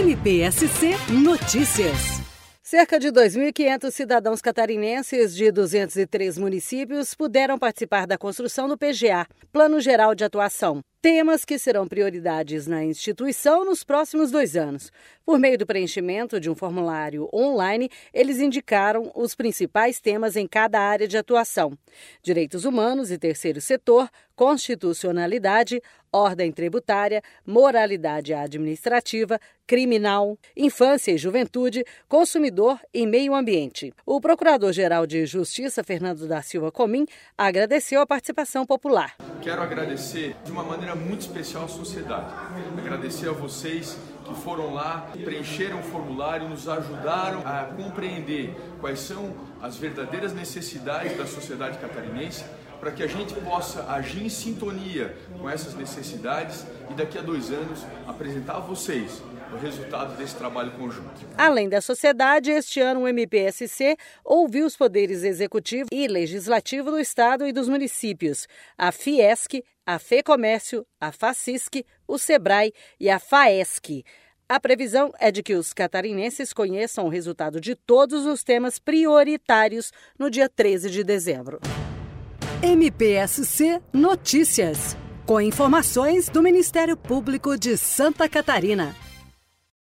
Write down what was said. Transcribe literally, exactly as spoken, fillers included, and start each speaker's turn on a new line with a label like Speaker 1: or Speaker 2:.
Speaker 1: M P S C Notícias. Cerca de dois mil e quinhentos cidadãos catarinenses de duzentos e três municípios puderam participar da construção do P G A, Plano Geral de Atuação. Temas que serão prioridades na instituição nos próximos dois anos. Por meio do preenchimento de um formulário online, eles indicaram os principais temas em cada área de atuação: direitos humanos e terceiro setor, constitucionalidade, ordem tributária, moralidade administrativa, criminal, infância e juventude, consumidor e meio ambiente. O Procurador-Geral de Justiça, Fernando da Silva Comim, agradeceu a participação popular.
Speaker 2: Quero agradecer de uma maneira muito especial à sociedade. Agradecer a vocês que foram lá, preencheram o formulário, nos ajudaram a compreender quais são as verdadeiras necessidades da sociedade catarinense, para que a gente possa agir em sintonia com essas necessidades e daqui a dois anos apresentar a vocês o resultado desse trabalho conjunto.
Speaker 1: Além da sociedade, este ano o M P S C ouviu os poderes executivo e legislativo do Estado e dos municípios, a Fiesc, a FEComércio, a Facisc, o Sebrae e a Faesc. A previsão é de que os catarinenses conheçam o resultado de todos os temas prioritários no dia treze de dezembro. M P S C Notícias, com informações do Ministério Público de Santa Catarina.